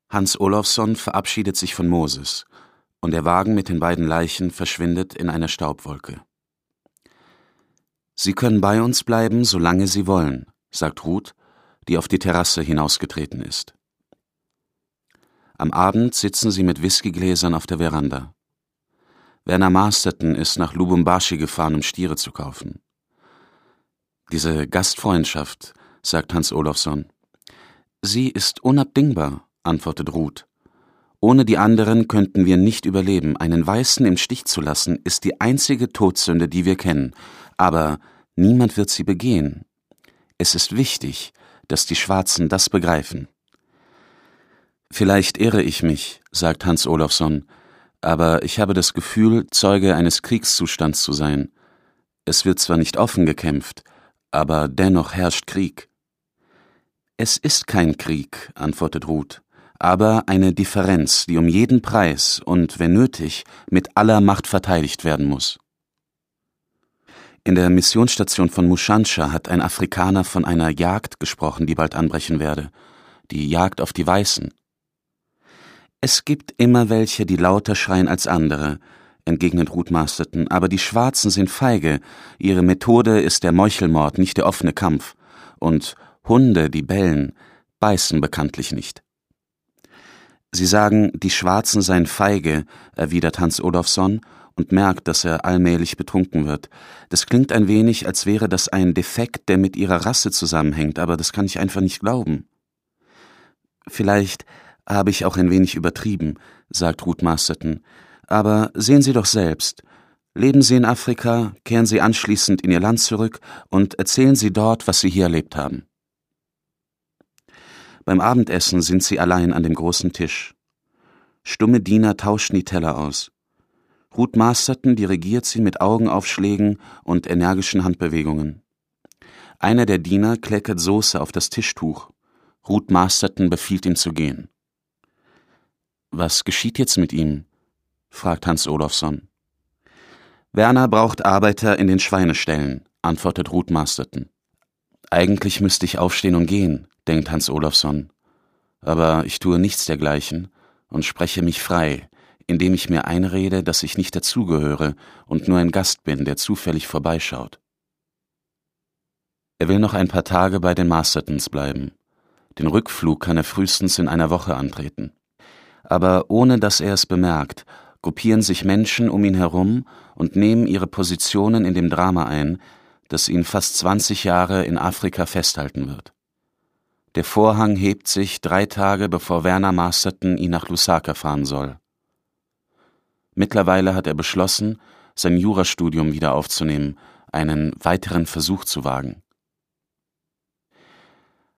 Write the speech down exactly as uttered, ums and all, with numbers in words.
Hans Olofsson verabschiedet sich von Moses, und der Wagen mit den beiden Leichen verschwindet in einer Staubwolke. »Sie können bei uns bleiben, solange Sie wollen«, sagt Ruth, die auf die Terrasse hinausgetreten ist. Am Abend sitzen sie mit Whiskygläsern auf der Veranda. Werner Masterton ist nach Lubumbashi gefahren, um Stiere zu kaufen. »Diese Gastfreundschaft«, sagt Hans Olofsson. »Sie ist unabdingbar«, antwortet Ruth. »Ohne die anderen könnten wir nicht überleben. Einen Weißen im Stich zu lassen, ist die einzige Todsünde, die wir kennen. Aber niemand wird sie begehen. Es ist wichtig, dass die Schwarzen das begreifen.« »Vielleicht irre ich mich«, sagt Hans Olofsson, »aber ich habe das Gefühl, Zeuge eines Kriegszustands zu sein. Es wird zwar nicht offen gekämpft, aber dennoch herrscht Krieg.« »Es ist kein Krieg«, antwortet Ruth, »aber eine Differenz, die um jeden Preis und, wenn nötig, mit aller Macht verteidigt werden muss.« In der Missionsstation von Mushancha hat ein Afrikaner von einer Jagd gesprochen, die bald anbrechen werde. Die Jagd auf die Weißen. »Es gibt immer welche, die lauter schreien als andere«, entgegnet Ruth Masterton, »aber die Schwarzen sind feige. Ihre Methode ist der Meuchelmord, nicht der offene Kampf. Und Hunde, die bellen, beißen bekanntlich nicht.« »Sie sagen, die Schwarzen seien feige«, erwidert Hans Olofsson und merkt, dass er allmählich betrunken wird. Das klingt ein wenig, als wäre das ein Defekt, der mit ihrer Rasse zusammenhängt, aber das kann ich einfach nicht glauben. »Vielleicht habe ich auch ein wenig übertrieben«, sagt Ruth Masterton. »Aber sehen Sie doch selbst. Leben Sie in Afrika, kehren Sie anschließend in Ihr Land zurück und erzählen Sie dort, was Sie hier erlebt haben.« Beim Abendessen sind sie allein an dem großen Tisch. Stumme Diener tauschen die Teller aus. Ruth Masterton dirigiert sie mit Augenaufschlägen und energischen Handbewegungen. Einer der Diener kleckert Soße auf das Tischtuch. Ruth Masterton befiehlt ihm zu gehen. »Was geschieht jetzt mit ihm?« fragt Hans Olofsson. »Werner braucht Arbeiter in den Schweineställen«, antwortet Ruth Masterton. »Eigentlich müsste ich aufstehen und gehen«, denkt Hans Olofsson. »Aber ich tue nichts dergleichen und spreche mich frei, indem ich mir einrede, dass ich nicht dazugehöre und nur ein Gast bin, der zufällig vorbeischaut.« Er will noch ein paar Tage bei den Mastertons bleiben. Den Rückflug kann er frühestens in einer Woche antreten. Aber ohne dass er es bemerkt, gruppieren sich Menschen um ihn herum und nehmen ihre Positionen in dem Drama ein, das ihn fast zwanzig Jahre in Afrika festhalten wird. Der Vorhang hebt sich drei Tage, bevor Werner Masterton ihn nach Lusaka fahren soll. Mittlerweile hat er beschlossen, sein Jurastudium wieder aufzunehmen, einen weiteren Versuch zu wagen.